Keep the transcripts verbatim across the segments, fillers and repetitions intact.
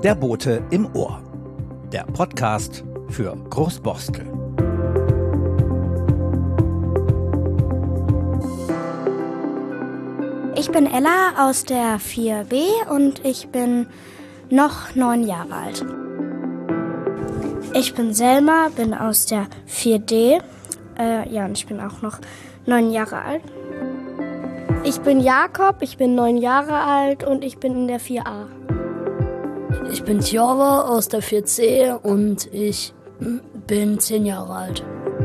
Der Bote im Ohr. Der Podcast für Großborstel. Ich bin Ella aus der vier B und ich bin noch neun Jahre alt. Ich bin Selma, bin aus der vier D. Äh, ja, und ich bin auch noch neun Jahre alt. Ich bin Jakob, ich bin neun Jahre alt und ich bin in der vier A. Ich bin Tjova aus der vier C und ich bin zehn Jahre alt.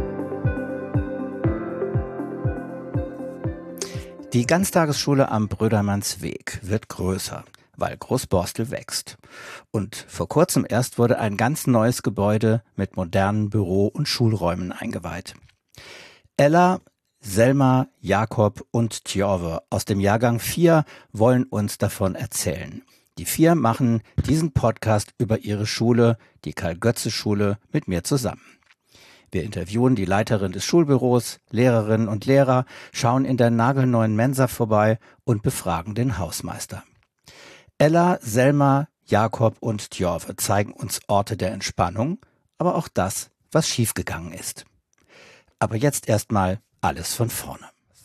Die Ganztagesschule am Brödermannsweg wird größer, weil Großborstel wächst. Und vor kurzem erst wurde ein ganz neues Gebäude mit modernen Büro- und Schulräumen eingeweiht. Ella, Selma, Jakob und Tjove aus dem Jahrgang vier wollen uns davon erzählen. Die vier machen diesen Podcast über ihre Schule, die Karl-Götze-Schule, mit mir zusammen. Wir interviewen die Leiterin des Schulbüros, Lehrerinnen und Lehrer, schauen in der nagelneuen Mensa vorbei und befragen den Hausmeister. Ella, Selma, Jakob und Tjove zeigen uns Orte der Entspannung, aber auch das, was schiefgegangen ist. Aber jetzt erstmal alles von vorne.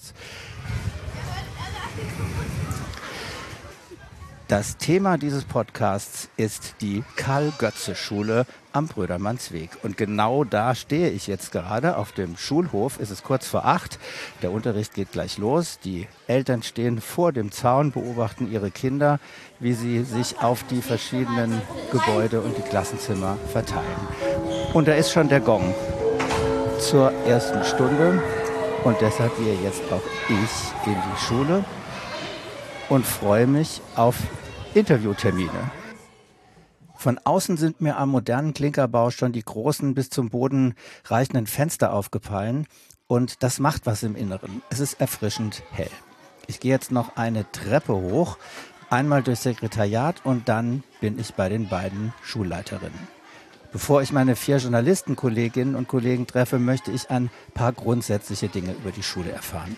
Das Thema dieses Podcasts ist die Karl-Götze-Schule am Brödermannsweg. Und genau da stehe ich jetzt gerade auf dem Schulhof. Es ist kurz vor acht. Der Unterricht geht gleich los. Die Eltern stehen vor dem Zaun, beobachten ihre Kinder, wie sie sich auf die verschiedenen Gebäude und die Klassenzimmer verteilen. Und da ist schon der Gong zur ersten Stunde. Und deshalb gehe jetzt auch ich in die Schule und freue mich auf Interviewtermine. Von außen sind mir am modernen Klinkerbau schon die großen, bis zum Boden reichenden Fenster aufgefallen und das macht was im Inneren. Es ist erfrischend hell. Ich gehe jetzt noch eine Treppe hoch, einmal durchs Sekretariat und dann bin ich bei den beiden Schulleiterinnen. Bevor ich meine vier Journalistenkolleginnen und Kollegen treffe, möchte ich ein paar grundsätzliche Dinge über die Schule erfahren.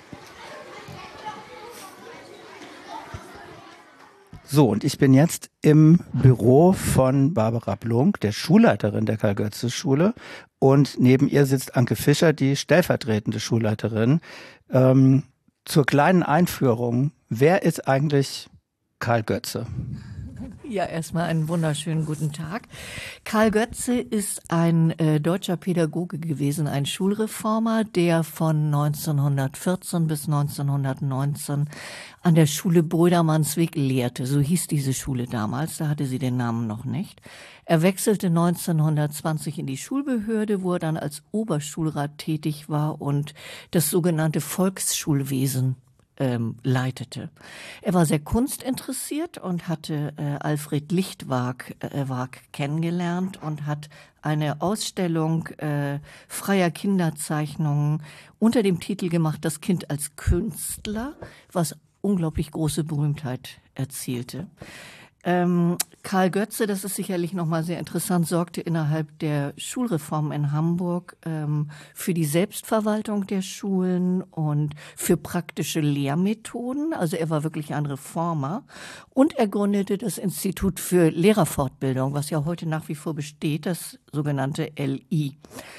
So, und ich bin jetzt im Büro von Barbara Blunk, der Schulleiterin der Karl-Götze-Schule. Und neben ihr sitzt Anke Fischer, die stellvertretende Schulleiterin. Ähm, zur kleinen Einführung, wer ist eigentlich Karl Götze? Ja, erstmal einen wunderschönen guten Tag. Karl Götze ist ein äh, deutscher Pädagoge gewesen, ein Schulreformer, der von neunzehnhundertvierzehn bis neunzehnhundertneunzehn an der Schule Brödermannsweg lehrte. So hieß diese Schule damals, da hatte sie den Namen noch nicht. Er wechselte neunzehnhundertzwanzig in die Schulbehörde, wo er dann als Oberschulrat tätig war und das sogenannte Volksschulwesen Ähm, leitete. Er war sehr kunstinteressiert und hatte äh, Alfred Lichtwag äh, Wag kennengelernt und hat eine Ausstellung äh, freier Kinderzeichnungen unter dem Titel gemacht, Das Kind als Künstler, was unglaublich große Berühmtheit erzielte. Ähm, Karl Götze, das ist sicherlich nochmal sehr interessant, sorgte innerhalb der Schulreform in Hamburg ähm, für die Selbstverwaltung der Schulen und für praktische Lehrmethoden. Also er war wirklich ein Reformer. Und er gründete das Institut für Lehrerfortbildung, was ja heute nach wie vor besteht, das sogenannte L I.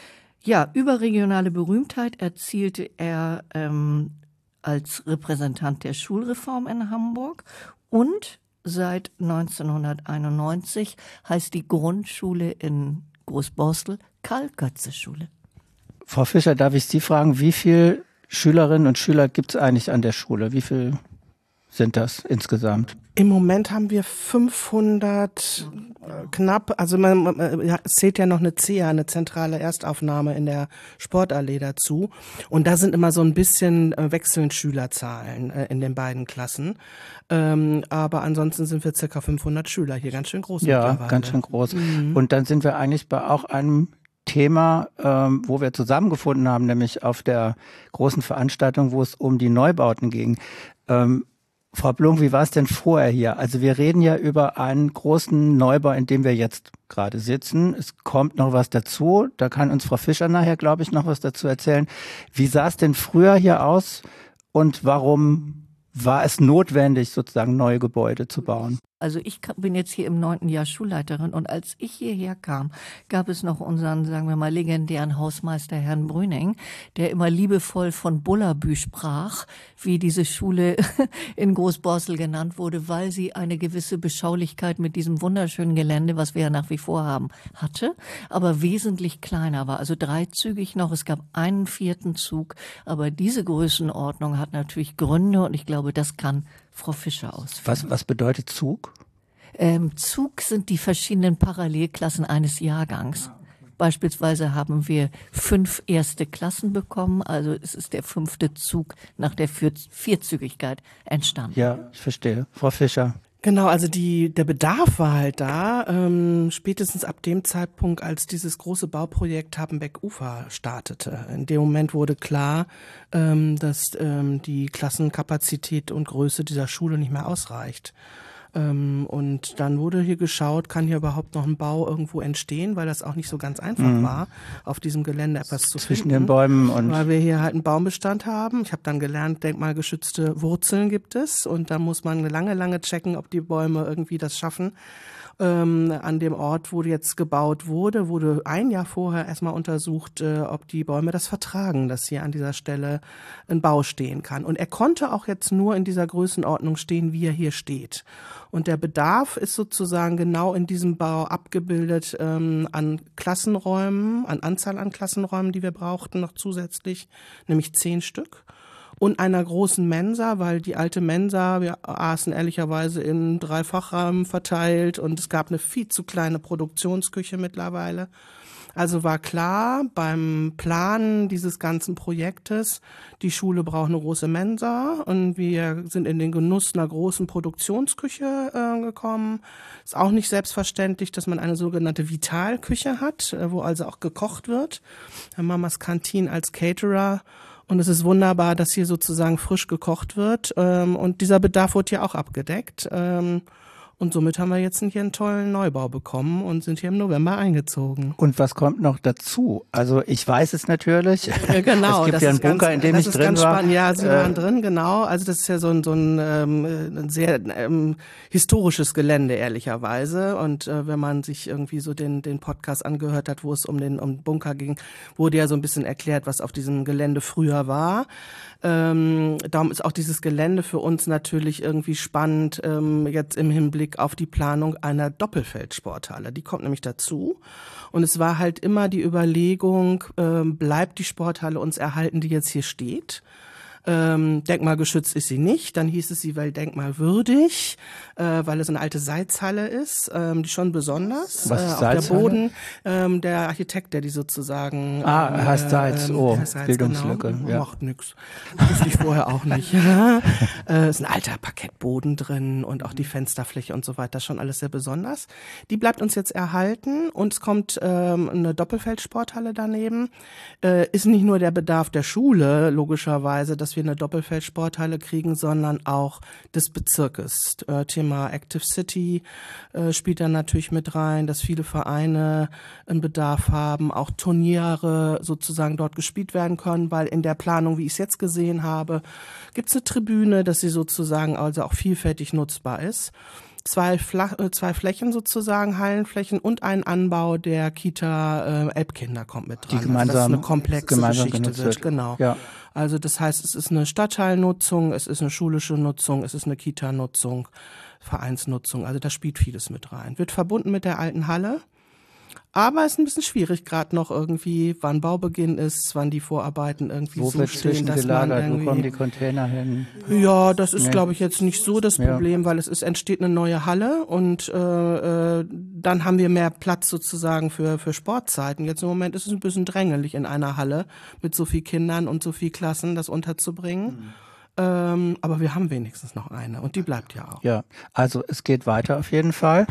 Ja, überregionale Berühmtheit erzielte er ähm, als Repräsentant der Schulreform in Hamburg und seit neunzehnhunderteinundneunzig heißt die Grundschule in Großborstel Karl-Götze-Schule. Frau Fischer, darf ich Sie fragen, wie viele Schülerinnen und Schüler gibt es eigentlich an der Schule? Wie viel sind das insgesamt? Im Moment haben wir fünfhundert äh, knapp, also man, man ja, es zählt ja noch eine C E A, eine zentrale Erstaufnahme in der Sportallee dazu. Und da sind immer so ein bisschen äh, wechselnd Schülerzahlen äh, in den beiden Klassen. Ähm, aber ansonsten sind wir circa fünfhundert Schüler hier, ganz schön groß. Ja, ganz schön groß. Mhm. Und dann sind wir eigentlich bei auch einem Thema, ähm, wo wir zusammengefunden haben, nämlich auf der großen Veranstaltung, wo es um die Neubauten ging. Ähm, Frau Blunk, wie war es denn vorher hier? Also wir reden ja über einen großen Neubau, in dem wir jetzt gerade sitzen. Es kommt noch was dazu. Da kann uns Frau Fischer nachher, glaube ich, noch was dazu erzählen. Wie sah es denn früher hier aus und warum war es notwendig, sozusagen neue Gebäude zu bauen? Also ich bin jetzt hier im neunten Jahr Schulleiterin und als ich hierher kam, gab es noch unseren, sagen wir mal, legendären Hausmeister Herrn Brüning, der immer liebevoll von Bullabü sprach, wie diese Schule in Großborstel genannt wurde, weil sie eine gewisse Beschaulichkeit mit diesem wunderschönen Gelände, was wir ja nach wie vor haben, hatte, aber wesentlich kleiner war. Also dreizügig noch, es gab einen vierten Zug, aber diese Größenordnung hat natürlich Gründe und ich glaube, das kann Frau Fischer ausführen. Was, was bedeutet Zug? Ähm, Zug sind die verschiedenen Parallelklassen eines Jahrgangs. Beispielsweise haben wir fünf erste Klassen bekommen, also es ist der fünfte Zug nach der Vier- Vierzügigkeit entstanden. Ja, ich verstehe. Frau Fischer. Genau, also die, der Bedarf war halt da, ähm, spätestens ab dem Zeitpunkt, als dieses große Bauprojekt Habenbeck-Ufer startete. In dem Moment wurde klar, ähm, dass ähm, die Klassenkapazität und Größe dieser Schule nicht mehr ausreicht. Ähm, und dann wurde hier geschaut, kann hier überhaupt noch ein Bau irgendwo entstehen, weil das auch nicht so ganz einfach mhm. war, auf diesem Gelände etwas zu Zwischen finden. den Bäumen und... Weil wir hier halt einen Baumbestand haben. Ich habe dann gelernt, denkmalgeschützte Wurzeln gibt es und da muss man lange, lange checken, ob die Bäume irgendwie das schaffen. Ähm, an dem Ort, wo jetzt gebaut wurde, wurde ein Jahr vorher erstmal untersucht, äh, ob die Bäume das vertragen, dass hier an dieser Stelle ein Bau stehen kann. Und er konnte auch jetzt nur in dieser Größenordnung stehen, wie er hier steht. Und der Bedarf ist sozusagen genau in diesem Bau abgebildet ähm, an Klassenräumen, an Anzahl an Klassenräumen, die wir brauchten, noch zusätzlich, nämlich zehn Stück. Und einer großen Mensa, weil die alte Mensa, wir aßen ehrlicherweise in drei Fachrahmen verteilt und es gab eine viel zu kleine Produktionsküche mittlerweile. Also war klar beim Planen dieses ganzen Projektes, die Schule braucht eine große Mensa und wir sind in den Genuss einer großen Produktionsküche äh, gekommen. Ist auch nicht selbstverständlich, dass man eine sogenannte Vitalküche hat, äh, wo also auch gekocht wird. Mamas Kantine als Caterer. Und es ist wunderbar, dass hier sozusagen frisch gekocht wird. Ähm, und dieser Bedarf wird hier auch abgedeckt. Ähm, und somit haben wir jetzt hier einen tollen Neubau bekommen und sind hier im November eingezogen. Und was kommt noch dazu? Also ich weiß es natürlich. Ja, genau. Es gibt das ja einen ist ganz, Bunker, in dem das ich ist drin ganz war. Spannend. Ja, Sie äh, waren drin, genau. Also das ist ja so ein, so ein, ähm, ein sehr ähm, historisches Gelände, ehrlicherweise. Und äh, wenn man sich irgendwie so den, den Podcast angehört hat, wo es um den um den Bunker ging, wurde ja so ein bisschen erklärt, was auf diesem Gelände früher war. Ähm, darum ist auch dieses Gelände für uns natürlich irgendwie spannend, ähm, jetzt im Hinblick auf die Planung einer Doppelfeldsporthalle. Die kommt nämlich dazu. Und es war halt immer die Überlegung, ähm, bleibt die Sporthalle uns erhalten, die jetzt hier steht? Ähm, denkmalgeschützt ist sie nicht. Dann hieß es, sie wäre denkmalwürdig, äh, weil es eine alte Seizhalle ist, ähm, die schon besonders. Was ist äh, auch Seizhalle? Der Boden, ähm, der Architekt, der die sozusagen... Ah, ähm, heißt Seiz, ähm, oh, heißt Seiz, Bildungslücke. Genau. Ja. Macht nix. Wusste ich vorher auch nicht. äh, ist ein alter Parkettboden drin und auch die Fensterfläche und so weiter, schon alles sehr besonders. Die bleibt uns jetzt erhalten und es kommt ähm, eine Doppelfeldsporthalle daneben. Äh, ist nicht nur der Bedarf der Schule, logischerweise, dass wir eine Doppelfeldsporthalle kriegen, sondern auch des Bezirkes. Äh, Thema Active City äh, spielt dann natürlich mit rein, dass viele Vereine einen Bedarf haben, auch Turniere sozusagen dort gespielt werden können, weil in der Planung, wie ich es jetzt gesehen habe, gibt es eine Tribüne, dass sie sozusagen also auch vielfältig nutzbar ist. Zwei, Fla- äh, zwei Flächen sozusagen, Hallenflächen und ein Anbau der Kita äh, Elbkinder kommt mit dran. Die gemeinsam, also das ist eine komplexe gemeinsam Geschichte genutzt wird. wird. Genau. Ja. Also das heißt, es ist eine Stadtteilnutzung, es ist eine schulische Nutzung, es ist eine Kita-Nutzung, Vereinsnutzung. Also da spielt vieles mit rein. Wird verbunden mit der alten Halle. Aber es ist ein bisschen schwierig gerade noch irgendwie, wann Baubeginn ist, wann die Vorarbeiten irgendwie Wo so wird stehen, dass man zwischengelagert? Wo irgendwie... kommen die Container hin? Ja, das ist, Nee. glaube ich, jetzt nicht so das Ja. Problem, weil es ist, entsteht eine neue Halle und äh, äh, dann haben wir mehr Platz sozusagen für für Sportzeiten. Jetzt im Moment ist es ein bisschen drängelig in einer Halle mit so viel Kindern und so viel Klassen, das unterzubringen. Mhm. Ähm, aber wir haben wenigstens noch eine und die bleibt ja auch. Ja, also es geht weiter auf jeden Fall.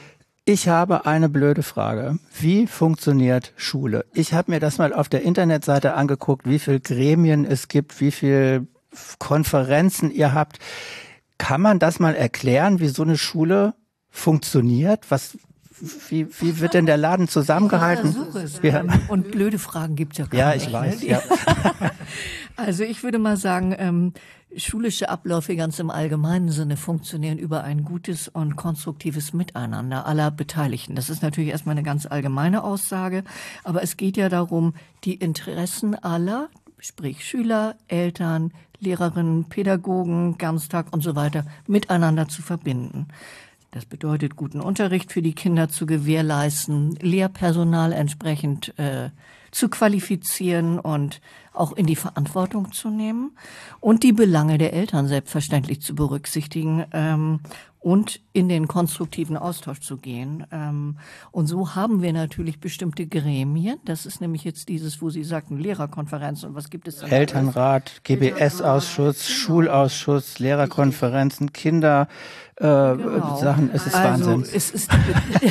Ich habe eine blöde Frage. Wie funktioniert Schule? Ich habe mir das mal auf der Internetseite angeguckt, wie viele Gremien es gibt, wie viele Konferenzen ihr habt. Kann man das mal erklären, wie so eine Schule funktioniert? Was, wie, wie wird denn der Laden zusammengehalten? Versuch es. Ja. Und blöde Fragen gibt's ja gar Ja, nicht. ich weiß. Ne? Ja. Also ich würde mal sagen, ähm, schulische Abläufe ganz im allgemeinen Sinne funktionieren über ein gutes und konstruktives Miteinander aller Beteiligten. Das ist natürlich erstmal eine ganz allgemeine Aussage, aber es geht ja darum, die Interessen aller, sprich Schüler, Eltern, Lehrerinnen, Pädagogen, Ganztag und so weiter, miteinander zu verbinden. Das bedeutet, guten Unterricht für die Kinder zu gewährleisten, Lehrpersonal entsprechend äh, zu qualifizieren und auch in die Verantwortung zu nehmen und die Belange der Eltern selbstverständlich zu berücksichtigen ähm, und in den konstruktiven Austausch zu gehen. Ähm, und so haben wir natürlich bestimmte Gremien. Das ist nämlich jetzt dieses, wo Sie sagten, Lehrerkonferenz und was gibt es da? Elternrat, G B S-Ausschuss, genau. Schulausschuss, Lehrerkonferenzen, Kinder, äh, genau. Sachen. Es ist also, Wahnsinn. Es ist die,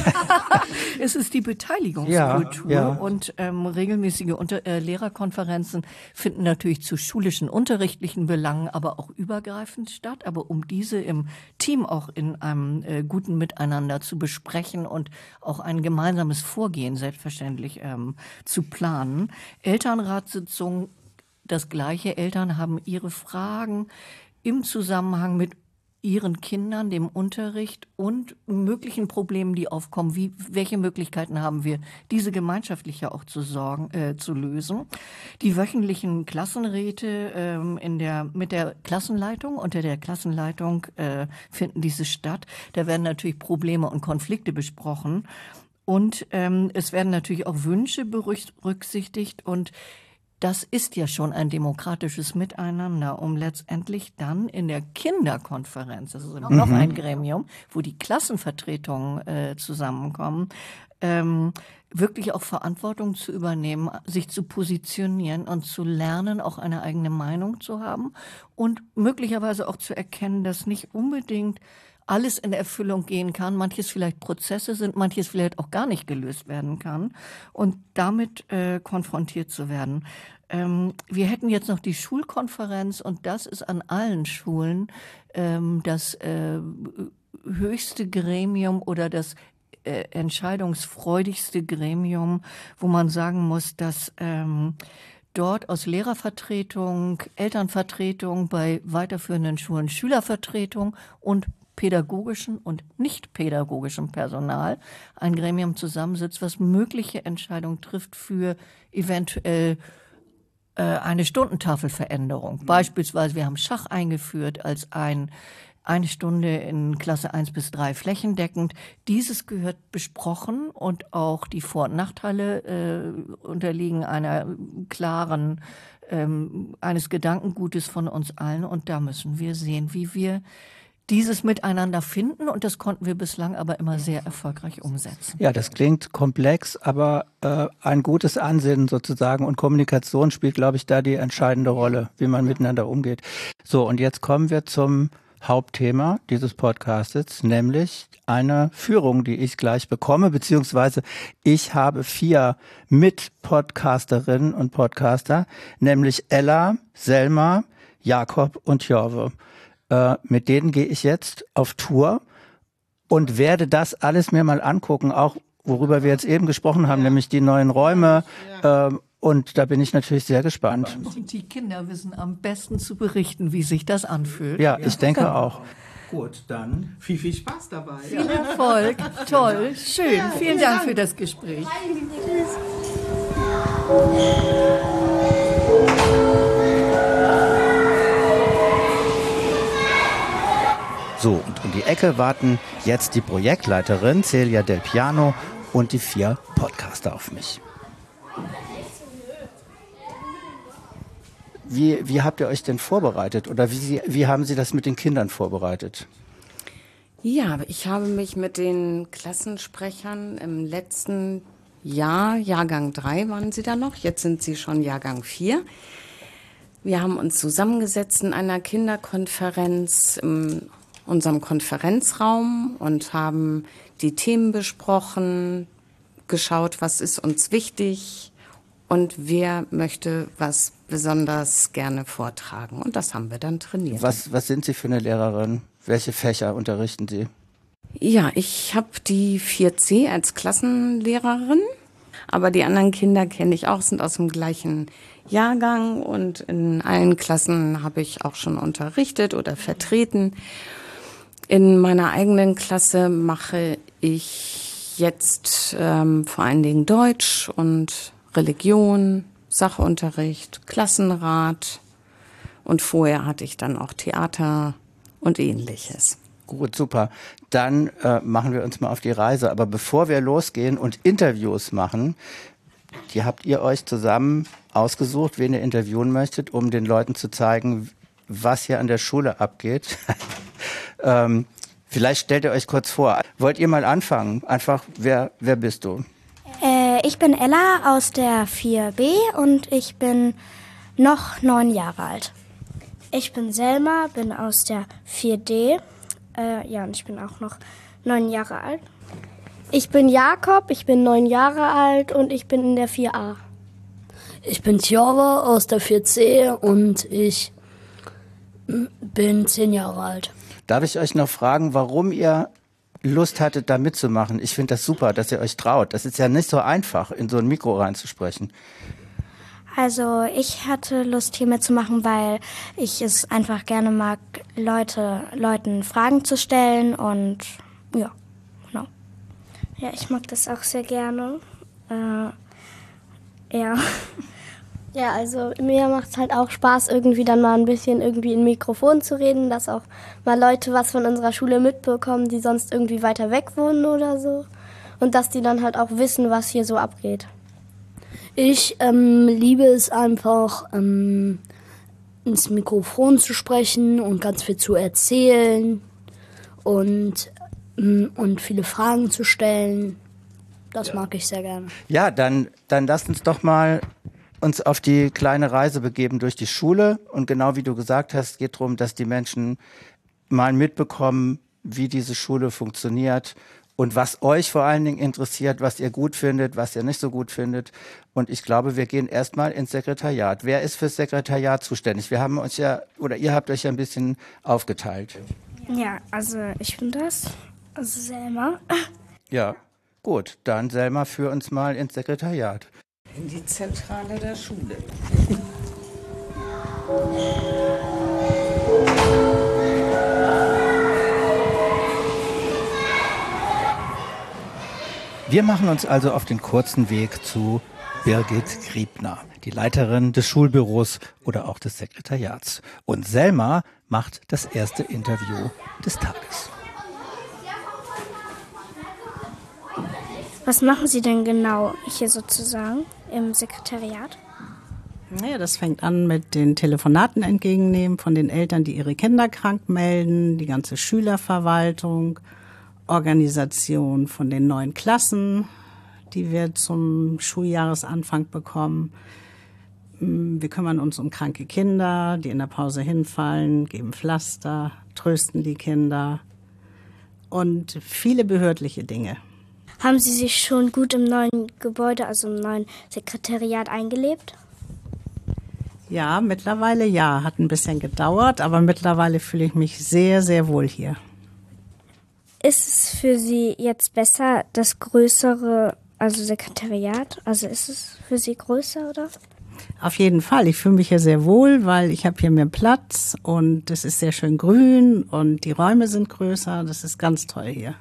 es ist die Beteiligungskultur ja, ja. und ähm, regelmäßige Unter äh, Lehrerkonferenzen finden natürlich zu schulischen, unterrichtlichen Belangen, aber auch übergreifend statt. Aber um diese im Team auch in einem äh, guten Miteinander zu besprechen und auch ein gemeinsames Vorgehen selbstverständlich ähm, zu planen. Elternratssitzungen, das Gleiche. Eltern haben ihre Fragen im Zusammenhang mit ihren Kindern, dem Unterricht und möglichen Problemen, die aufkommen. Wie, welche Möglichkeiten haben wir, diese gemeinschaftlich ja auch zu sorgen, äh, zu lösen? Die wöchentlichen Klassenräte ähm, in der mit der Klassenleitung, unter der Klassenleitung äh, finden diese statt. Da werden natürlich Probleme und Konflikte besprochen und ähm, es werden natürlich auch Wünsche berücksichtigt und das ist ja schon ein demokratisches Miteinander, um letztendlich dann in der Kinderkonferenz, das ist noch mhm. ein Gremium, wo die Klassenvertretungen äh, zusammenkommen, ähm, wirklich auch Verantwortung zu übernehmen, sich zu positionieren und zu lernen, auch eine eigene Meinung zu haben und möglicherweise auch zu erkennen, dass nicht unbedingt alles in Erfüllung gehen kann, manches vielleicht Prozesse sind, manches vielleicht auch gar nicht gelöst werden kann und damit äh, konfrontiert zu werden. Ähm, wir hätten jetzt noch die Schulkonferenz und das ist an allen Schulen ähm, das äh, höchste Gremium oder das äh, entscheidungsfreudigste Gremium, wo man sagen muss, dass ähm, dort aus Lehrervertretung, Elternvertretung, bei weiterführenden Schulen Schülervertretung und pädagogischen und nicht pädagogischem Personal ein Gremium zusammensitzt, was mögliche Entscheidungen trifft für eventuell äh, eine Stundentafelveränderung. Mhm. Beispielsweise, wir haben Schach eingeführt als ein eine Stunde in Klasse eins bis drei flächendeckend. Dieses gehört besprochen und auch die Vor- und Nachteile äh, unterliegen einer klaren, ähm, eines Gedankengutes von uns allen. Und da müssen wir sehen, wie wir dieses Miteinander finden und das konnten wir bislang aber immer sehr erfolgreich umsetzen. Ja, das klingt komplex, aber äh, ein gutes Ansinnen sozusagen und Kommunikation spielt, glaube ich, da die entscheidende Rolle, wie man miteinander umgeht. So, und jetzt kommen wir zum Hauptthema dieses Podcastes, nämlich eine Führung, die ich gleich bekomme, beziehungsweise ich habe vier Mit-Podcasterinnen und Podcaster, nämlich Ella, Selma, Jakob und Jorve. Äh, mit denen gehe ich jetzt auf Tour und werde das alles mir mal angucken, auch worüber wir jetzt eben gesprochen haben, ja. nämlich die neuen Räume. Ja. Äh, und da bin ich natürlich sehr gespannt. Und die Kinder wissen am besten zu berichten, wie sich das anfühlt. Ja, ich denke auch. Gut, dann viel, viel Spaß dabei. Viel Erfolg, toll, schön. Ja, vielen Dank für das Gespräch. So, und um die Ecke warten jetzt die Projektleiterin Celia Del Piano und die vier Podcaster auf mich. Wie, wie habt ihr euch denn vorbereitet oder wie, wie haben Sie das mit den Kindern vorbereitet? Ja, ich habe mich mit den Klassensprechern im letzten Jahr, Jahrgang drei waren sie da noch, jetzt sind sie schon Jahrgang vier. Wir haben uns zusammengesetzt in einer Kinderkonferenz im unserem Konferenzraum und haben die Themen besprochen, geschaut, was ist uns wichtig und wer möchte was besonders gerne vortragen. Und das haben wir dann trainiert. Was, was sind Sie für eine Lehrerin? Welche Fächer unterrichten Sie? Ja, ich habe die vier C als Klassenlehrerin, aber die anderen Kinder kenne ich auch, sind aus dem gleichen Jahrgang und in allen Klassen habe ich auch schon unterrichtet oder vertreten. In meiner eigenen Klasse mache ich jetzt ähm, vor allen Dingen Deutsch und Religion, Sachunterricht, Klassenrat und vorher hatte ich dann auch Theater und Ähnliches. Gut, super. Dann äh, machen wir uns mal auf die Reise. Aber bevor wir losgehen und Interviews machen, die habt ihr euch zusammen ausgesucht, wen ihr interviewen möchtet, um den Leuten zu zeigen, was hier an der Schule abgeht. ähm, vielleicht stellt ihr euch kurz vor. Wollt ihr mal anfangen? Einfach, wer, wer bist du? Äh, ich bin Ella aus der vier B und ich bin noch neun Jahre alt. Ich bin Selma, bin aus der vier D. Äh, ja, und ich bin auch noch neun Jahre alt. Ich bin Jakob, ich bin neun Jahre alt und ich bin in der vier A. Ich bin Tjora aus der vier C und ich bin zehn Jahre alt. Darf ich euch noch fragen, warum ihr Lust hattet, da mitzumachen? Ich finde das super, dass ihr euch traut. Das ist ja nicht so einfach, in so ein Mikro reinzusprechen. Also ich hatte Lust, hier mitzumachen, weil ich es einfach gerne mag, Leute, Leuten Fragen zu stellen und ja, genau. Ja, ich mag das auch sehr gerne. Äh, ja. Ja, also mir macht es halt auch Spaß, irgendwie dann mal ein bisschen irgendwie in Mikrofon zu reden, dass auch mal Leute was von unserer Schule mitbekommen, die sonst irgendwie weiter weg wohnen oder so. Und dass die dann halt auch wissen, was hier so abgeht. Ich ähm, liebe es einfach, ähm, ins Mikrofon zu sprechen und ganz viel zu erzählen und, ähm, und viele Fragen zu stellen. Das ja. mag ich sehr gerne. Ja, dann, dann lasst uns doch mal uns auf die kleine Reise begeben durch die Schule. Und genau wie du gesagt hast, geht darum, dass die Menschen mal mitbekommen, wie diese Schule funktioniert und was euch vor allen Dingen interessiert, was ihr gut findet, was ihr nicht so gut findet. Und ich glaube, wir gehen erstmal ins Sekretariat. Wer ist fürs Sekretariat zuständig? Wir haben uns ja, oder ihr habt euch ja ein bisschen aufgeteilt. Ja, also ich bin das, also Selma. Ja, gut, dann Selma, führ uns mal ins Sekretariat. In die Zentrale der Schule. Wir machen uns also auf den kurzen Weg zu Birgit Griebner, die Leiterin des Schulbüros oder auch des Sekretariats. Und Selma macht das erste Interview des Tages. Was machen Sie denn genau hier sozusagen im Sekretariat? Naja, das fängt an mit den Telefonaten entgegennehmen von den Eltern, die ihre Kinder krank melden, die ganze Schülerverwaltung, Organisation von den neuen Klassen, die wir zum Schuljahresanfang bekommen. Wir kümmern uns um kranke Kinder, die in der Pause hinfallen, geben Pflaster, trösten die Kinder und viele behördliche Dinge. Haben Sie sich schon gut im neuen Gebäude, also im neuen Sekretariat eingelebt? Ja, mittlerweile ja. Hat ein bisschen gedauert, aber mittlerweile fühle ich mich sehr, sehr wohl hier. Ist es für Sie jetzt besser, das größere, also Sekretariat? Also ist es für Sie größer, oder? Auf jeden Fall. Ich fühle mich hier sehr wohl, weil ich habe hier mehr Platz und es ist sehr schön grün und die Räume sind größer. Das ist ganz toll hier.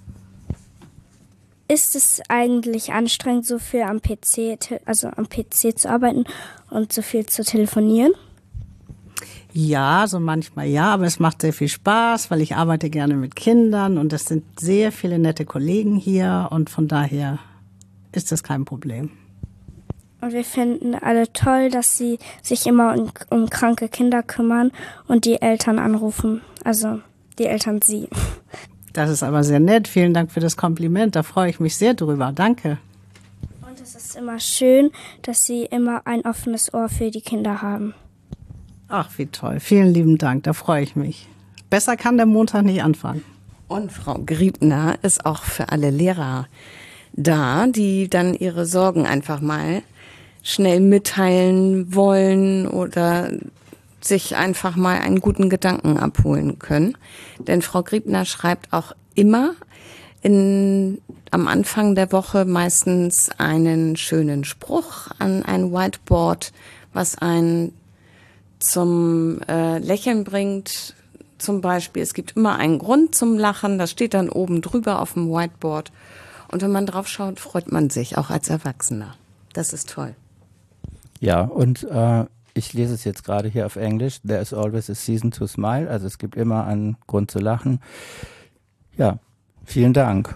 Ist es eigentlich anstrengend, so viel am P C, also am P C zu arbeiten und so viel zu telefonieren? Ja, so manchmal ja, aber es macht sehr viel Spaß, weil ich arbeite gerne mit Kindern und es sind sehr viele nette Kollegen hier und von daher ist das kein Problem. Und wir finden alle toll, dass Sie sich immer um, um kranke Kinder kümmern und die Eltern anrufen, also die Eltern Sie. Das ist aber sehr nett. Vielen Dank für das Kompliment. Da freue ich mich sehr drüber. Danke. Und es ist immer schön, dass Sie immer ein offenes Ohr für die Kinder haben. Ach, wie toll. Vielen lieben Dank. Da freue ich mich. Besser kann der Montag nicht anfangen. Und Frau Griebner ist auch für alle Lehrer da, die dann ihre Sorgen einfach mal schnell mitteilen wollen oder sich einfach mal einen guten Gedanken abholen können. Denn Frau Griebner schreibt auch immer in, am Anfang der Woche meistens einen schönen Spruch an ein Whiteboard, was einen zum äh, Lächeln bringt. Zum Beispiel, es gibt immer einen Grund zum Lachen, das steht dann oben drüber auf dem Whiteboard. Und wenn man drauf schaut, freut man sich, auch als Erwachsener. Das ist toll. Ja, und äh, ich lese es jetzt gerade hier auf Englisch. There is always a season to smile. Also es gibt immer einen Grund zu lachen. Ja, vielen Dank.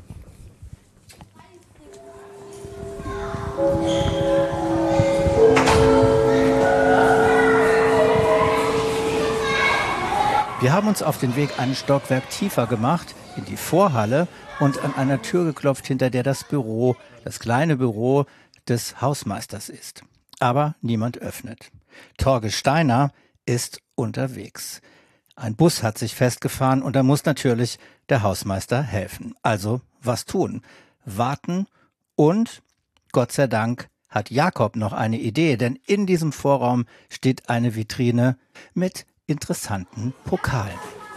Wir haben uns auf den Weg einen Stockwerk tiefer gemacht, in die Vorhalle und an einer Tür geklopft, hinter der das Büro, das kleine Büro des Hausmeisters ist. Aber niemand öffnet. Torge Steiner ist unterwegs. Ein Bus hat sich festgefahren und da muss natürlich der Hausmeister helfen. Also was tun? Warten und, Gott sei Dank, hat Jakob noch eine Idee, denn in diesem Vorraum steht eine Vitrine mit interessanten Pokalen.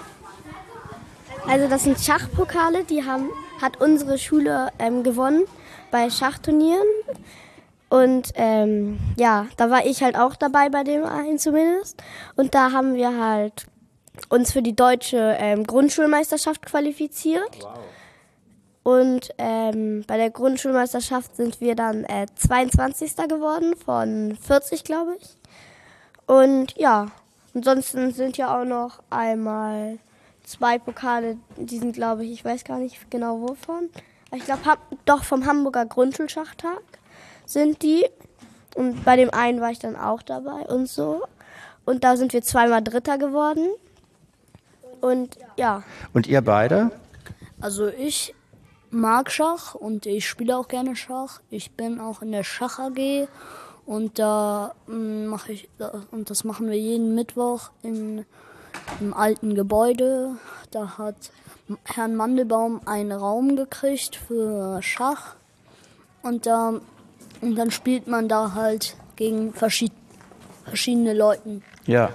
Also das sind Schachpokale, die haben, hat unsere Schule ähm, gewonnen bei Schachturnieren. Und ähm, ja, da war ich halt auch dabei bei dem einen zumindest. Und da haben wir halt uns für die deutsche ähm, Grundschulmeisterschaft qualifiziert. Wow. Und ähm, bei der Grundschulmeisterschaft sind wir dann äh, zweiundzwanzigster geworden von vierzig, glaube ich. Und ja, ansonsten sind ja auch noch einmal zwei Pokale, die sind, glaube ich, ich weiß gar nicht genau wovon. Aber ich glaube, doch vom Hamburger Grundschulschachtag sind die. Und bei dem einen war ich dann auch dabei und so. Und da sind wir zweimal Dritter geworden. Und ja. Und ihr beide? Also ich mag Schach und ich spiele auch gerne Schach. Ich bin auch in der Schach-A G und da mache ich und das machen wir jeden Mittwoch in im alten Gebäude. Da hat Herrn Mandelbaum einen Raum gekriegt für Schach und da und dann spielt man da halt gegen verschied, verschiedene Leute. Ja.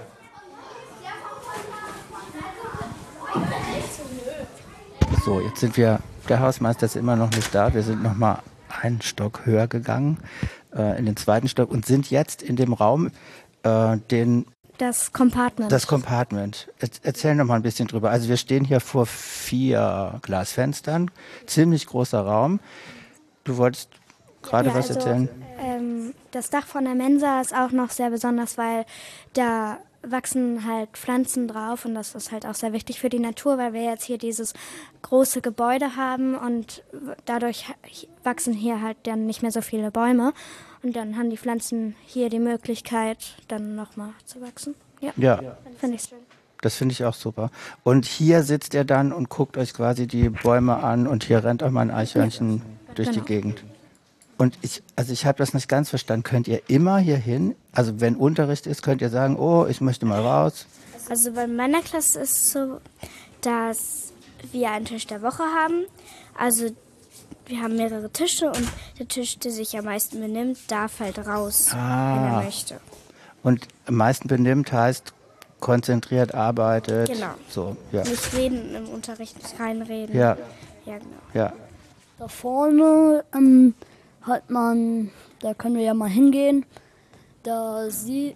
So, jetzt sind wir, der Hausmeister ist immer noch nicht da. Wir sind noch mal einen Stock höher gegangen, äh, in den zweiten Stock und sind jetzt in dem Raum, äh, den... Das Compartment. Das Compartment. Erzähl noch mal ein bisschen drüber. Also wir stehen hier vor vier Glasfenstern, ziemlich großer Raum. Du wolltest gerade ja, was also, erzählen? Ähm, das Dach von der Mensa ist auch noch sehr besonders, weil da wachsen halt Pflanzen drauf und das ist halt auch sehr wichtig für die Natur, weil wir jetzt hier dieses große Gebäude haben und dadurch wachsen hier halt dann nicht mehr so viele Bäume und dann haben die Pflanzen hier die Möglichkeit, dann nochmal zu wachsen. Ja, ja. Finde ich schön. Das finde ich auch super. Und hier sitzt ihr dann und guckt euch quasi die Bäume an und hier rennt auch mal ein Eichhörnchen ja. durch genau. die Gegend. Und ich, also ich habe das nicht ganz verstanden. Könnt ihr immer hier hin? Also wenn Unterricht ist, könnt ihr sagen, oh, ich möchte mal raus? Also bei meiner Klasse ist es so, dass wir einen Tisch der Woche haben. Also wir haben mehrere Tische und der Tisch, der sich am meisten benimmt, darf halt raus, ah. wenn er möchte. Und am meisten benimmt heißt konzentriert arbeitet. Genau. So, ja. Nicht reden im Unterricht, nicht reinreden. Ja. Ja, genau. Ja. Da vorne ähm, hat man, da können wir ja mal hingehen, da, sie,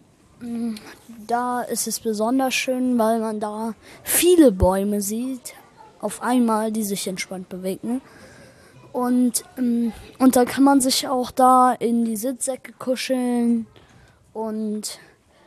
da ist es besonders schön, weil man da viele Bäume sieht, auf einmal, die sich entspannt bewegen. Und, und da kann man sich auch da in die Sitzsäcke kuscheln und,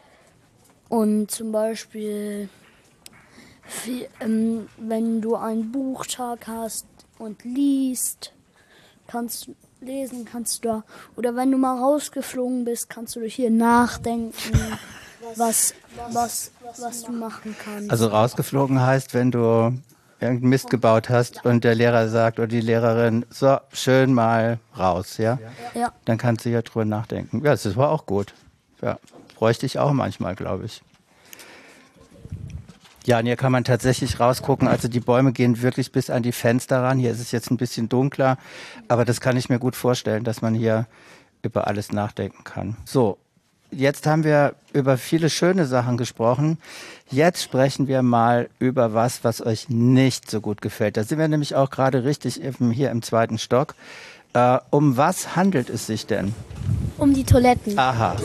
und zum Beispiel, wie, ähm, wenn du einen Buchtag hast und liest, kannst du lesen kannst du da. Oder wenn du mal rausgeflogen bist, kannst du hier nachdenken, was, was, was du machen kannst. Also rausgeflogen heißt, wenn du irgendeinen Mist gebaut hast und der Lehrer sagt oder die Lehrerin, so, schön mal raus, ja? Ja. Dann kannst du ja drüber nachdenken. Ja, das war auch gut. Ja, bräuchte ich auch manchmal, glaube ich. Ja, und hier kann man tatsächlich rausgucken. Also die Bäume gehen wirklich bis an die Fenster ran. Hier ist es jetzt ein bisschen dunkler, aber das kann ich mir gut vorstellen, dass man hier über alles nachdenken kann. So, jetzt haben wir über viele schöne Sachen gesprochen. Jetzt sprechen wir mal über was, was euch nicht so gut gefällt. Da sind wir nämlich auch gerade richtig eben hier im zweiten Stock. Äh, um was handelt es sich denn? Um die Toiletten. Aha.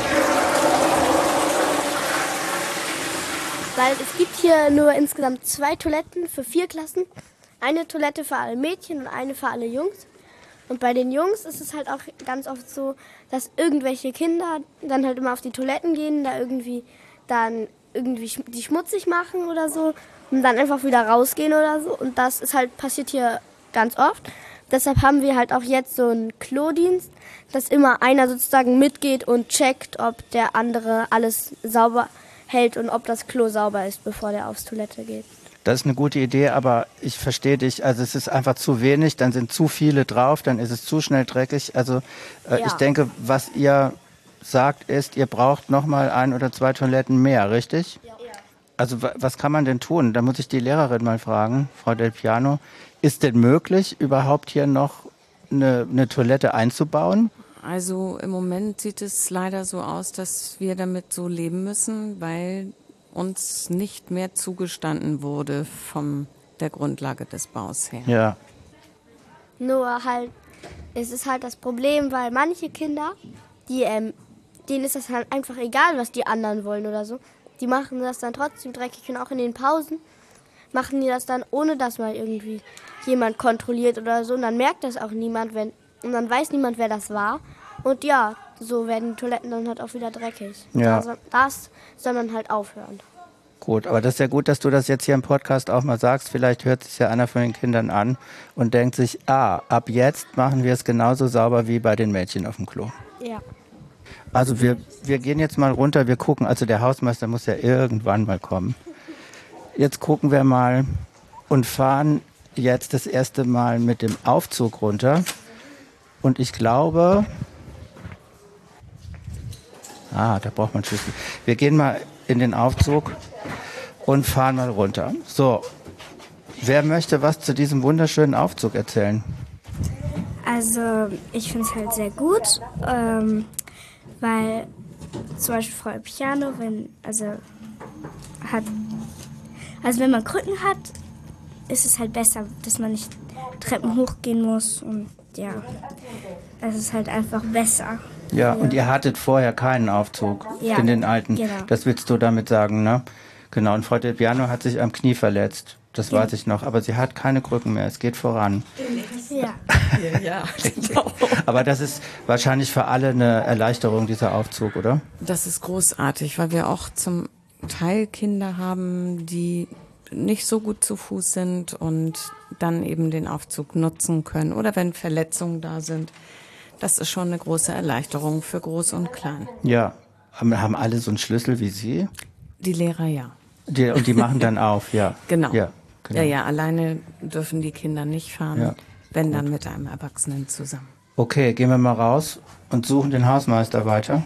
Weil es gibt hier nur insgesamt zwei Toiletten für vier Klassen. Eine Toilette für alle Mädchen und eine für alle Jungs. Und bei den Jungs ist es halt auch ganz oft so, dass irgendwelche Kinder dann halt immer auf die Toiletten gehen, da irgendwie dann irgendwie die schmutzig machen oder so und dann einfach wieder rausgehen oder so. Und das ist halt passiert hier ganz oft. Deshalb haben wir halt auch jetzt so einen Klodienst, dass immer einer sozusagen mitgeht und checkt, ob der andere alles sauber hält und ob das Klo sauber ist, bevor der aufs Toilette geht. Das ist eine gute Idee, aber ich verstehe dich. Also es ist einfach zu wenig, dann sind zu viele drauf, dann ist es zu schnell dreckig. Also äh, Ja. ich denke, was ihr sagt, ist, ihr braucht noch mal ein oder zwei Toiletten mehr, richtig? Ja. Also wa- was kann man denn tun? Da muss ich die Lehrerin mal fragen, Frau Del Piano. Ist denn möglich, überhaupt hier noch eine, eine Toilette einzubauen? Also im Moment sieht es leider so aus, dass wir damit so leben müssen, weil uns nicht mehr zugestanden wurde von der Grundlage des Baus her. Ja. Nur halt, es ist halt das Problem, weil manche Kinder, die, ähm, denen ist das halt einfach egal, was die anderen wollen oder so. Die machen das dann trotzdem dreckig und auch in den Pausen machen die das dann, ohne dass mal irgendwie jemand kontrolliert oder so. Und dann merkt das auch niemand, wenn, und dann weiß niemand, wer das war. Und ja, so werden die Toiletten dann halt auch wieder dreckig. Ja. Also das soll man halt aufhören. Gut, aber das ist ja gut, dass du das jetzt hier im Podcast auch mal sagst. Vielleicht hört sich ja einer von den Kindern an und denkt sich, ah, ab jetzt machen wir es genauso sauber wie bei den Mädchen auf dem Klo. Ja. Also wir, wir gehen jetzt mal runter, wir gucken, also der Hausmeister muss ja irgendwann mal kommen. Jetzt gucken wir mal und fahren jetzt das erste Mal mit dem Aufzug runter. Und ich glaube, ah, da braucht man Schlüssel. Wir gehen mal in den Aufzug und fahren mal runter. So, wer möchte was zu diesem wunderschönen Aufzug erzählen? Also ich finde es halt sehr gut, ähm, weil zum Beispiel Frau Piano, wenn, also hat, also wenn man Krücken hat, ist es halt besser, dass man nicht Treppen hochgehen muss und ja, es ist halt einfach besser. Ja, und ihr hattet vorher keinen Aufzug Ja, in den alten. genau. Das willst du damit sagen, ne? Genau, und Frau Del Piano hat sich am Knie verletzt. Das weiß ich noch, aber sie hat keine Krücken mehr. Es geht voran. Ja. Ja, ja, genau. Aber das ist wahrscheinlich für alle eine Erleichterung, dieser Aufzug, oder? Das ist großartig, weil wir auch zum Teil Kinder haben, die nicht so gut zu Fuß sind und dann eben den Aufzug nutzen können. Oder wenn Verletzungen da sind. Das ist schon eine große Erleichterung für Groß und Klein. Ja. Haben haben alle so einen Schlüssel wie Sie? Die Lehrer ja. Die, und die machen dann auf, ja. Genau. Ja, genau. Ja, ja, alleine dürfen die Kinder nicht fahren, Ja. wenn dann mit einem Erwachsenen zusammen. Okay, gehen wir mal raus und suchen den Hausmeister weiter.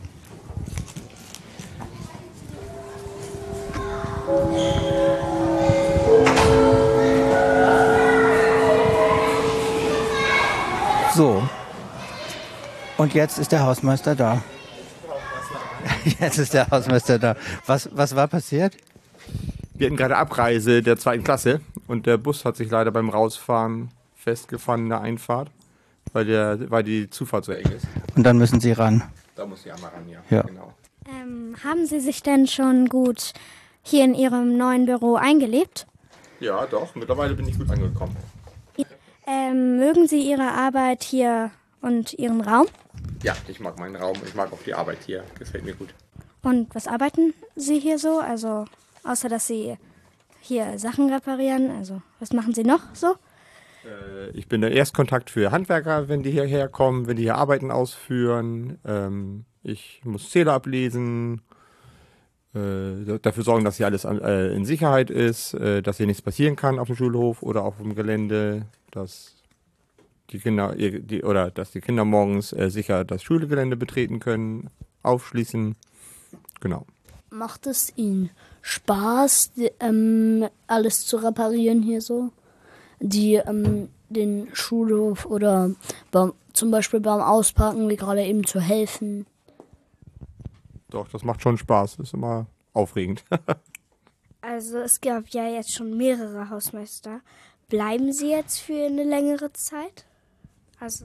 So. Und jetzt ist der Hausmeister da. Jetzt ist der Hausmeister da. Was, was war passiert? Wir hatten gerade Abreise der zweiten Klasse und der Bus hat sich leider beim Rausfahren festgefahren in der Einfahrt, weil, der, weil die Zufahrt so eng ist. Und dann müssen Sie ran. Da muss ich einmal ran, ja. Ja. Genau. Ähm, haben Sie sich denn schon gut hier in Ihrem neuen Büro eingelebt? Ja, doch. Mittlerweile bin ich gut angekommen. Ähm, mögen Sie Ihre Arbeit hier und Ihren Raum? Ja, ich mag meinen Raum. Ich mag auch die Arbeit hier. Gefällt mir gut. Und was arbeiten Sie hier so? Also außer dass Sie hier Sachen reparieren, also was machen Sie noch so? Äh, ich bin der Erstkontakt für Handwerker, wenn die hierher kommen, wenn die hier Arbeiten ausführen. Ähm, ich muss Zähler ablesen, äh, dafür sorgen, dass hier alles an, äh, in Sicherheit ist, äh, dass hier nichts passieren kann auf dem Schulhof oder auf dem Gelände, dass die Kinder ihr- die, oder dass die Kinder morgens äh, sicher das Schulgelände betreten können, aufschließen. Genau. Macht es Ihnen Spaß, die, ähm, alles zu reparieren hier so? Die, ähm, den Schulhof oder beim, zum Beispiel beim Auspacken, wie gerade eben zu helfen? Doch, das macht schon Spaß. Das ist immer aufregend. Also es gab ja jetzt schon mehrere Hausmeister. Bleiben Sie jetzt für eine längere Zeit? Also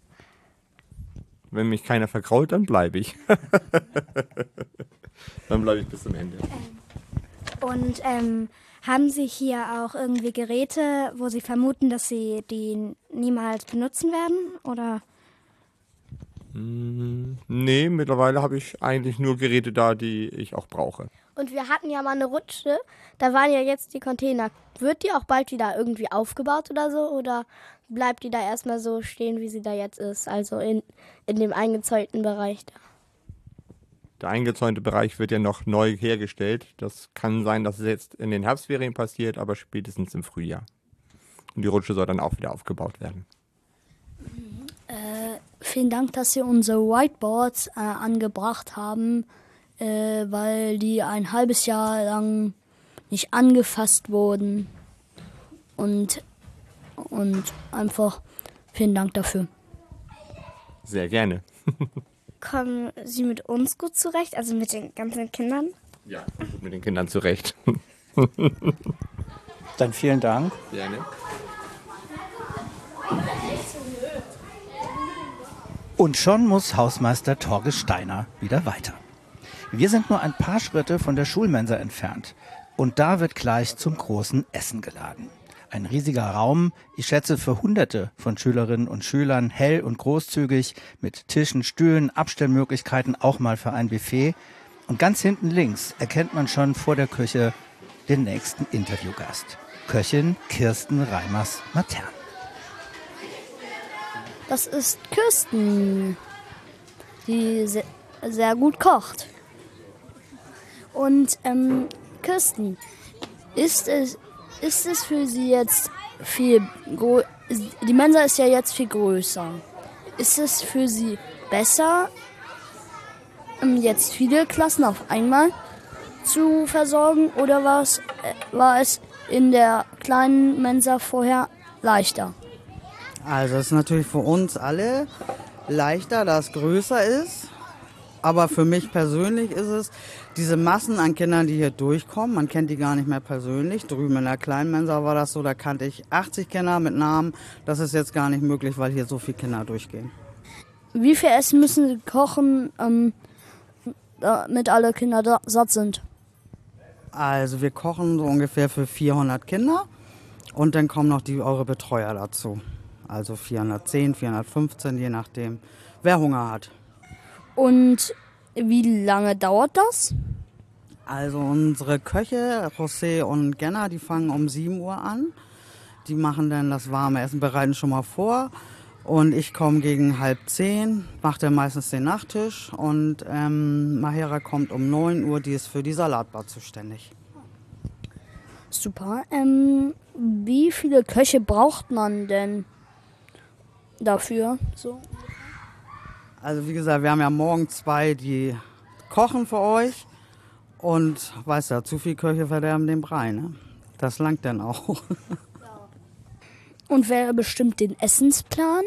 Wenn mich keiner verkrault, dann bleibe ich. Dann bleibe ich bis zum Ende. Und ähm, haben Sie hier auch irgendwie Geräte, wo Sie vermuten, dass Sie die niemals benutzen werden? Oder? Nee, mittlerweile habe ich eigentlich nur Geräte da, die ich auch brauche. Und wir hatten ja mal eine Rutsche, da waren ja jetzt die Container. Wird die auch bald wieder irgendwie aufgebaut oder so? Oder bleibt die da erstmal so stehen, wie sie da jetzt ist? Also in, in dem eingezäunten Bereich da. Der eingezäunte Bereich wird ja noch neu hergestellt. Das kann sein, dass es jetzt in den Herbstferien passiert, aber spätestens im Frühjahr. Und die Rutsche soll dann auch wieder aufgebaut werden. Äh, vielen Dank, dass Sie unsere Whiteboards äh, angebracht haben, äh, weil die ein halbes Jahr lang nicht angefasst wurden. Und, und einfach vielen Dank dafür. Sehr gerne. Kommen Sie mit uns gut zurecht, also mit den ganzen Kindern? Ja, gut mit den Kindern zurecht. Dann vielen Dank. Gerne. Und schon muss Hausmeister Torge Steiner wieder weiter. Wir sind nur ein paar Schritte von der Schulmensa entfernt. Und da wird gleich zum großen Essen geladen. Ein riesiger Raum, ich schätze für Hunderte von Schülerinnen und Schülern, hell und großzügig, mit Tischen, Stühlen, Abstellmöglichkeiten, auch mal für ein Buffet. Und ganz hinten links erkennt man schon vor der Küche den nächsten Interviewgast. Köchin Kirsten Reimers-Matern. Das ist Kirsten, die sehr, sehr gut kocht. Und ähm, Kirsten, ist es, ist es für Sie jetzt viel größer? Die Mensa ist ja jetzt viel größer. Ist es für Sie besser, ähm, jetzt viele Klassen auf einmal zu versorgen, oder war es, äh, war es in der kleinen Mensa vorher leichter? Also es ist natürlich für uns alle leichter, da es größer ist. Aber für mich persönlich ist es, diese Massen an Kindern, die hier durchkommen, man kennt die gar nicht mehr persönlich. Drüben in der kleinen Mensa war das so, da kannte ich achtzig Kinder mit Namen. Das ist jetzt gar nicht möglich, weil hier so viele Kinder durchgehen. Wie viel Essen müssen Sie kochen, ähm, damit alle Kinder da satt sind? Also wir kochen so ungefähr für vierhundert Kinder und dann kommen noch die eure Betreuer dazu. Also vierhundertzehn, vierhundertfünfzehn, je nachdem, wer Hunger hat. Und wie lange dauert das? Also unsere Köche, José und Genna, die fangen um sieben Uhr an. Die machen dann das warme Essen, bereiten schon mal vor. Und ich komme gegen halb zehn, mache dann meistens den Nachtisch. Und ähm, Mahera kommt um neun Uhr, die ist für die Salatbar zuständig. Super. Ähm, wie viele Köche braucht man denn dafür? So. Also wie gesagt, wir haben ja morgen zwei, die kochen für euch. Und weißt du, zu viel Köche verderben den Brei, ne? Das langt dann auch. Und wer bestimmt den Essensplan?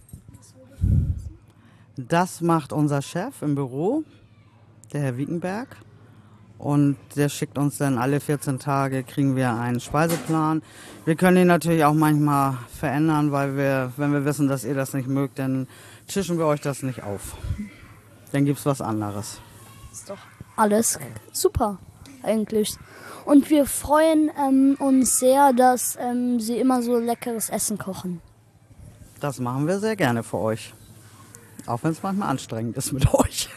Das macht unser Chef im Büro, der Herr Wiekenberg. Und der schickt uns dann alle vierzehn Tage, kriegen wir einen Speiseplan. Wir können ihn natürlich auch manchmal verändern, weil wir, wenn wir wissen, dass ihr das nicht mögt, dann tischen wir euch das nicht auf. Dann gibt's was anderes. Ist doch alles super eigentlich. Und wir freuen ähm, uns sehr, dass ähm, Sie immer so leckeres Essen kochen. Das machen wir sehr gerne für euch. Auch wenn es manchmal anstrengend ist mit euch.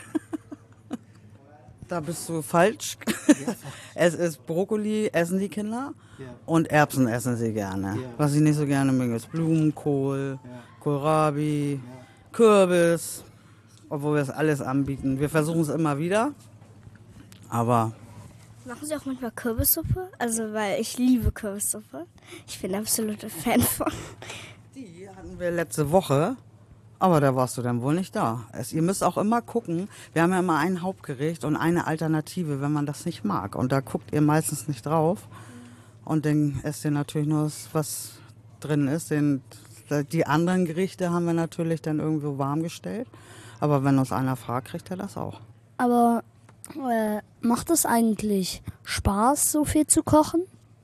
Da bist du falsch. Es ist Brokkoli, essen die Kinder. Und Erbsen essen sie gerne. Was sie nicht so gerne mögen, ist Blumenkohl, Kohlrabi, Kürbis. Obwohl wir es alles anbieten. Wir versuchen es immer wieder. Aber... Machen Sie auch manchmal Kürbissuppe? Also, weil ich liebe Kürbissuppe. Ich bin absoluter Fan von. Die hatten wir letzte Woche, aber da warst du dann wohl nicht da. Es, ihr müsst auch immer gucken, wir haben ja immer ein Hauptgericht und eine Alternative, wenn man das nicht mag. Und da guckt ihr meistens nicht drauf. Und dann esst ihr natürlich nur das, was drin ist. Den, die anderen Gerichte haben wir natürlich dann irgendwo warm gestellt. Aber wenn uns einer fragt, kriegt er das auch. Aber Äh, macht es eigentlich Spaß, so viel zu kochen?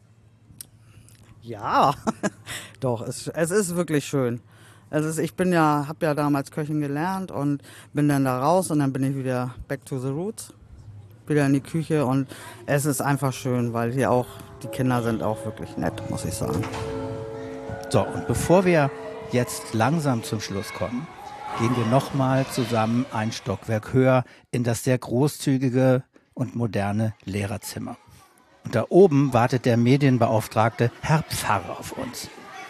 Ja, doch, es, es ist wirklich schön. Es ist, ich bin ja, habe ja damals Köchin gelernt und bin dann da raus und dann bin ich wieder back to the roots, wieder in die Küche und es ist einfach schön, weil hier auch, die Kinder sind auch wirklich nett, muss ich sagen. So, und bevor wir jetzt langsam zum Schluss kommen, gehen wir nochmal zusammen ein Stockwerk höher in das sehr großzügige und moderne Lehrerzimmer. Und da oben wartet der Medienbeauftragte Herr Pfarrer auf uns.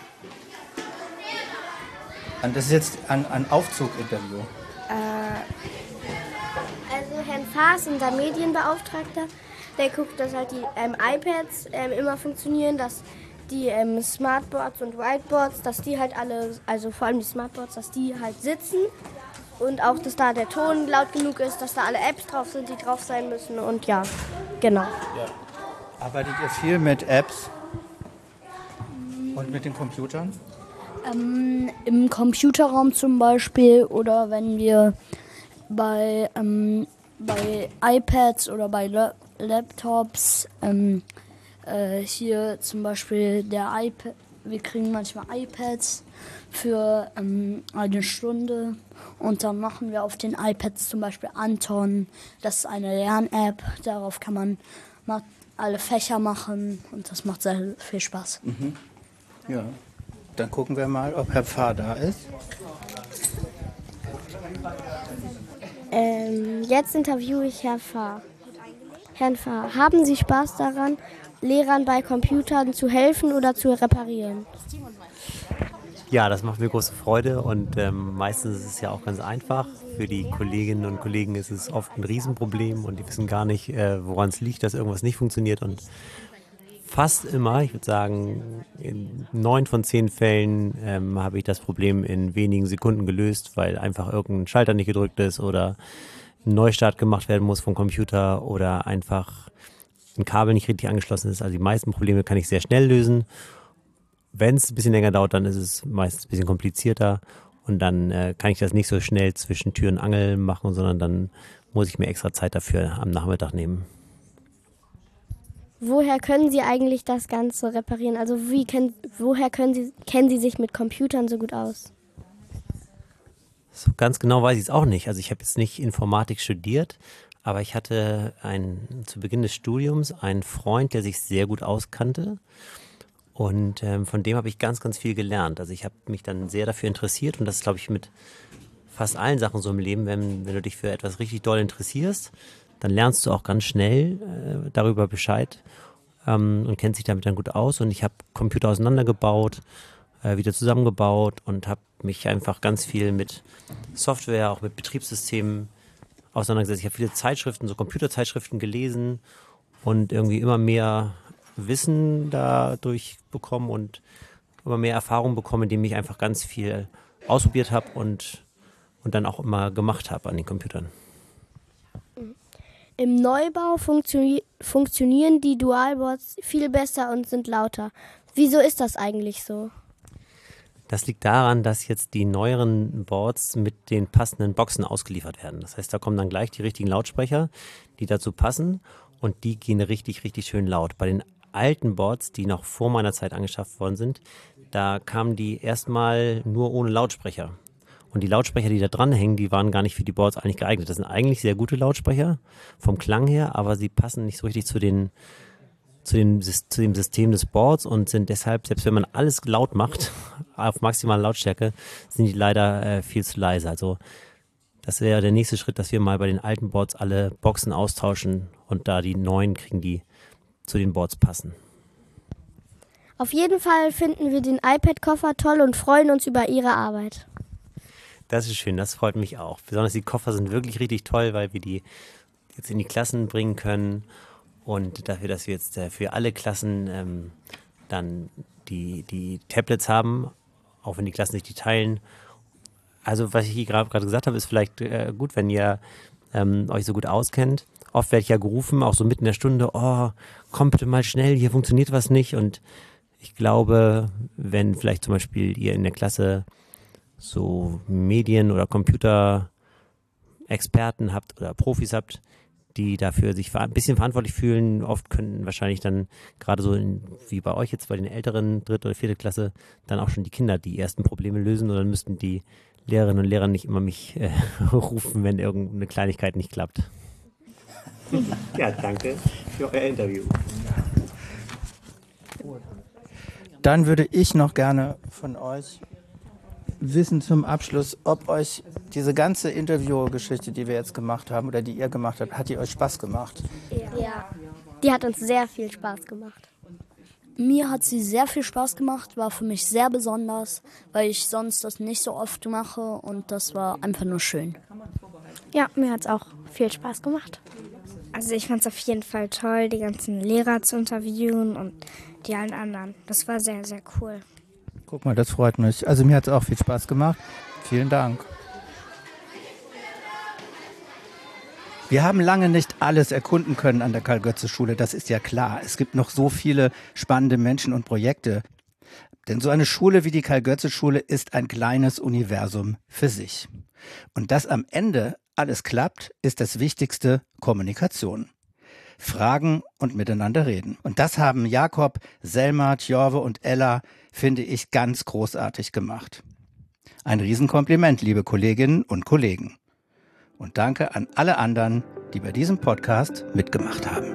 Und das ist jetzt ein, ein Aufzuginterview. Äh, also Herrn Pfarrer ist unser Medienbeauftragter. Der guckt, dass halt die ähm, iPads ähm, immer funktionieren, dass die ähm, Smartboards und Whiteboards, dass die halt alle, also vor allem die Smartboards, dass die halt sitzen. Und auch, dass da der Ton laut genug ist, dass da alle Apps drauf sind, die drauf sein müssen. Und ja, genau. Ja. Arbeitet ihr viel mit Apps und mit den Computern? Ähm, Im Computerraum zum Beispiel oder wenn wir bei, ähm, bei iPads oder bei La- Laptops ähm, äh, hier zum Beispiel der iPad, wir kriegen manchmal iPads für ähm, eine Stunde und dann machen wir auf den iPads zum Beispiel Anton, das ist eine Lern-App, darauf kann man ma- alle Fächer machen und das macht sehr viel Spaß. Mhm. Ja, dann gucken wir mal, ob Herr Pfarr da ist. Ähm, jetzt interviewe ich Herrn Pfarrer. Herrn Pfarrer, haben Sie Spaß daran, Lehrern bei Computern zu helfen oder zu reparieren? Ja, das macht mir große Freude und ähm, meistens ist es ja auch ganz einfach. Für die Kolleginnen und Kollegen ist es oft ein Riesenproblem und die wissen gar nicht, äh, woran es liegt, dass irgendwas nicht funktioniert. Und fast immer, ich würde sagen, in neun von zehn Fällen ähm, habe ich das Problem in wenigen Sekunden gelöst, weil einfach irgendein Schalter nicht gedrückt ist oder ein Neustart gemacht werden muss vom Computer oder einfach ein Kabel nicht richtig angeschlossen ist. Also die meisten Probleme kann ich sehr schnell lösen. Wenn es ein bisschen länger dauert, dann ist es meistens ein bisschen komplizierter und dann äh, kann ich das nicht so schnell zwischen Tür und Angel machen, sondern dann muss ich mir extra Zeit dafür am Nachmittag nehmen. Woher können Sie eigentlich das Ganze reparieren? Also wie können, woher können Sie, kennen Sie sich mit Computern so gut aus? So ganz genau weiß ich es auch nicht. Also ich habe jetzt nicht Informatik studiert, aber ich hatte ein, zu Beginn des Studiums einen Freund, der sich sehr gut auskannte. Und ähm, von dem habe ich ganz, ganz viel gelernt. Also ich habe mich dann sehr dafür interessiert und das ist, glaube ich, mit fast allen Sachen so im Leben, wenn, wenn du dich für etwas richtig doll interessierst, dann lernst du auch ganz schnell äh, darüber Bescheid ähm, und kennst dich damit dann gut aus. Und ich habe Computer auseinandergebaut, äh, wieder zusammengebaut und habe mich einfach ganz viel mit Software, auch mit Betriebssystemen auseinandergesetzt. Ich habe viele Zeitschriften, so Computerzeitschriften gelesen und irgendwie immer mehr Wissen dadurch bekommen und immer mehr Erfahrung bekommen, indem ich einfach ganz viel ausprobiert habe und, und dann auch immer gemacht habe an den Computern. Im Neubau funktio- funktionieren die Dualboards viel besser und sind lauter. Wieso ist das eigentlich so? Das liegt daran, dass jetzt die neueren Boards mit den passenden Boxen ausgeliefert werden. Das heißt, da kommen dann gleich die richtigen Lautsprecher, die dazu passen und die gehen richtig, richtig schön laut. Bei den alten Boards, die noch vor meiner Zeit angeschafft worden sind, da kamen die erstmal nur ohne Lautsprecher. Und die Lautsprecher, die da dran hängen, die waren gar nicht für die Boards eigentlich geeignet. Das sind eigentlich sehr gute Lautsprecher vom Klang her, aber sie passen nicht so richtig zu den zu dem, zu dem System des Boards und sind deshalb, selbst wenn man alles laut macht, auf maximale Lautstärke, sind die leider äh, viel zu leise. Also das wäre der nächste Schritt, dass wir mal bei den alten Boards alle Boxen austauschen und da die neuen kriegen, die zu den Boards passen. Auf jeden Fall finden wir den iPad-Koffer toll und freuen uns über Ihre Arbeit. Das ist schön, das freut mich auch. Besonders die Koffer sind wirklich richtig toll, weil wir die jetzt in die Klassen bringen können. Und dafür, dass wir jetzt äh, für alle Klassen ähm, dann die, die Tablets haben, auch wenn die Klassen sich die teilen. Also was ich hier gerade gesagt habe, ist vielleicht äh, gut, wenn ihr ähm, euch so gut auskennt. Oft werde ich ja gerufen, auch so mitten in der Stunde, oh, komm bitte mal schnell, hier funktioniert was nicht. Und ich glaube, wenn vielleicht zum Beispiel ihr in der Klasse so Medien- oder Computerexperten habt oder Profis habt, die dafür sich ein bisschen verantwortlich fühlen. Oft können wahrscheinlich dann gerade so in, wie bei euch jetzt bei den älteren dritte oder vierte Klasse dann auch schon die Kinder die ersten Probleme lösen und dann müssten die Lehrerinnen und Lehrer nicht immer mich äh, rufen, wenn irgendeine Kleinigkeit nicht klappt. Ja, danke für euer Interview. Dann würde ich noch gerne von euch wissen zum Abschluss, ob euch diese ganze Interviewgeschichte, die wir jetzt gemacht haben oder die ihr gemacht habt, hat die euch Spaß gemacht? Ja. Die hat uns sehr viel Spaß gemacht. Mir hat sie sehr viel Spaß gemacht, war für mich sehr besonders, weil ich sonst das nicht so oft mache und das war einfach nur schön. Ja, mir hat es auch viel Spaß gemacht. Also ich fand es auf jeden Fall toll, die ganzen Lehrer zu interviewen und die allen anderen. Das war sehr, sehr cool. Guck mal, das freut mich. Also mir hat es auch viel Spaß gemacht. Vielen Dank. Wir haben lange nicht alles erkunden können an der Karl-Goetze-Schule, das ist ja klar. Es gibt noch so viele spannende Menschen und Projekte. Denn so eine Schule wie die Karl-Goetze-Schule ist ein kleines Universum für sich. Und dass am Ende alles klappt, ist das Wichtigste: Kommunikation. Fragen und miteinander reden. Und das haben Jakob, Selma, Tjorve und Ella, finde ich, ganz großartig gemacht. Ein Riesenkompliment, liebe Kolleginnen und Kollegen. Und danke an alle anderen, die bei diesem Podcast mitgemacht haben.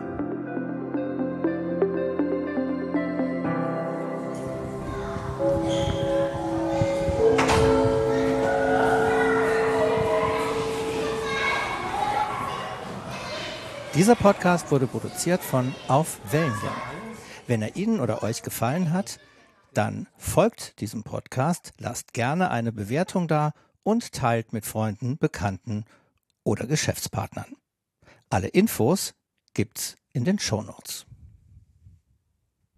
Dieser Podcast wurde produziert von Auf Wellenlänge. Wenn er Ihnen oder euch gefallen hat, dann folgt diesem Podcast, lasst gerne eine Bewertung da und teilt mit Freunden, Bekannten oder Geschäftspartnern. Alle Infos gibt's in den Shownotes.